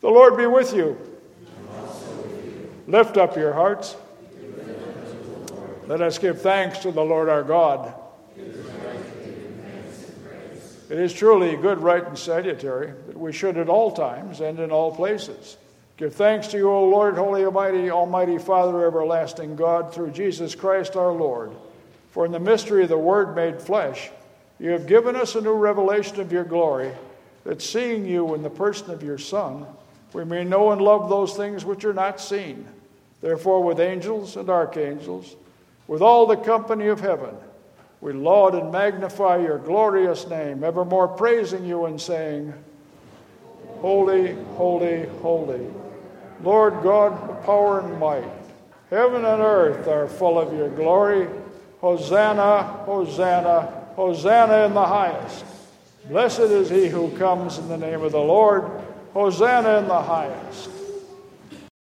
The Lord be with you. Lift up your hearts. Let us give thanks to the Lord our God. It is truly good, right, and salutary that we should at all times and in all places give thanks to you, O Lord, holy, almighty Father, everlasting God, through Jesus Christ our Lord. For in the mystery of the Word made flesh, you have given us a new revelation of your glory, that seeing you in the person of your Son, we may know and love those things which are not seen. Therefore, with angels and archangels, with all the company of heaven, we laud and magnify your glorious name, evermore praising you and saying, Holy, holy, holy, Lord God of power and might. Heaven and earth are full of your glory. Hosanna, Hosanna, Hosanna in the highest. Blessed is he who comes in the name of the Lord. Hosanna in the highest.